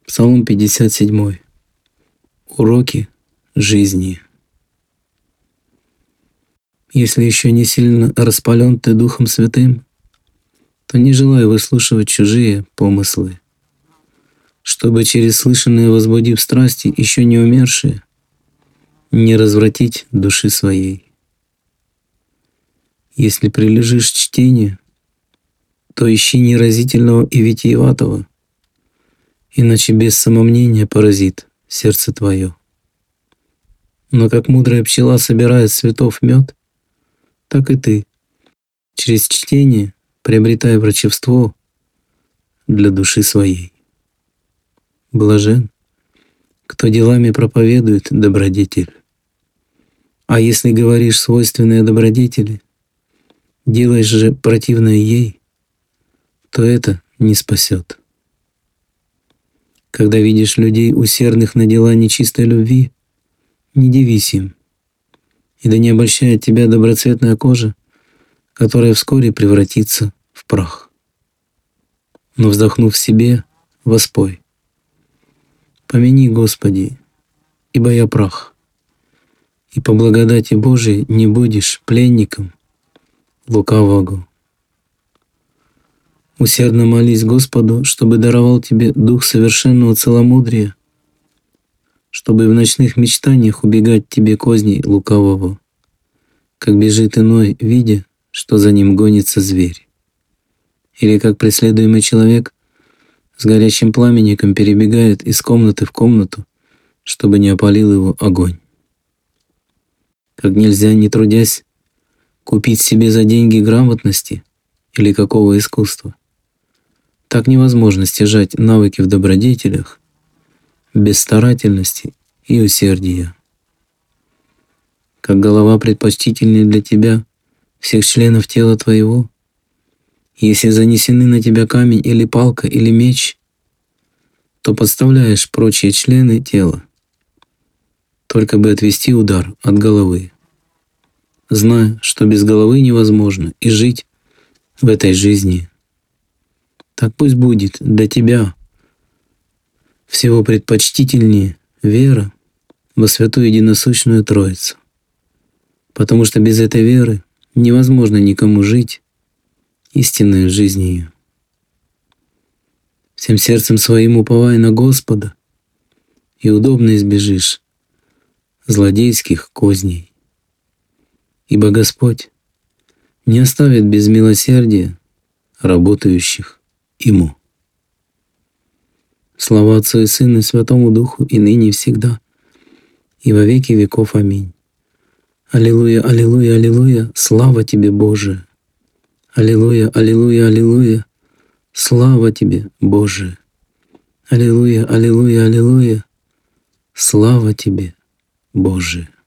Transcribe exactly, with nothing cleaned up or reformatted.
Псалом пятьдесят семь. Уроки жизни. Если еще не сильно распален ты Духом Святым, то не желай выслушивать чужие помыслы, чтобы через слышанное, возбудив страсти, еще не умершие, не развратить души своей. Если прилежишь к чтению, то ищи неразительного и витиеватого, иначе без самомнения поразит сердце твое. Но как мудрая пчела собирает с цветов мед, так и ты через чтение приобретай врачевство для души своей. Блажен, кто делами проповедует добродетель. А если говоришь свойственные добродетели, делаешь же противное ей, то это не спасет. Когда видишь людей, усердных на дела нечистой любви, не дивись им, и да не обольщает тебя доброцветная кожа, которая вскоре превратится в прах. Но вздохнув в себе, воспой: «Помяни, Господи, ибо я прах, и по благодати Божией не будешь пленником лукавого». Усердно молись Господу, чтобы даровал тебе дух совершенного целомудрия, чтобы в ночных мечтаниях убегать тебе козней лукавого, как бежит иной, видя, что за ним гонится зверь, или как преследуемый человек с горячим пламенником перебегает из комнаты в комнату, чтобы не опалил его огонь. Как нельзя, не трудясь, купить себе за деньги грамотности или какого искусства, так невозможно стяжать навыки в добродетелях без старательности и усердия. Как голова предпочтительнее для тебя всех членов тела твоего, если занесены на тебя камень или палка или меч, то подставляешь прочие члены тела, только бы отвести удар от головы, зная, что без головы невозможно и жить в этой жизни. Так пусть будет для тебя всего предпочтительнее вера во Святую Единосущную Троицу, потому что без этой веры невозможно никому жить истинной жизнью. Всем сердцем своим уповай на Господа, и удобно избежишь злодейских козней. Ибо Господь не оставит без милосердия работающих Ему. Слава Отцу и Сыну и Святому Духу, и ныне и всегда, и во веки веков. Аминь. Аллилуйя, аллилуйя, аллилуйя, слава Тебе, Боже! Аллилуйя, аллилуйя, аллилуйя, слава Тебе, Боже! Аллилуйя, аллилуйя, аллилуйя, слава Тебе, Боже!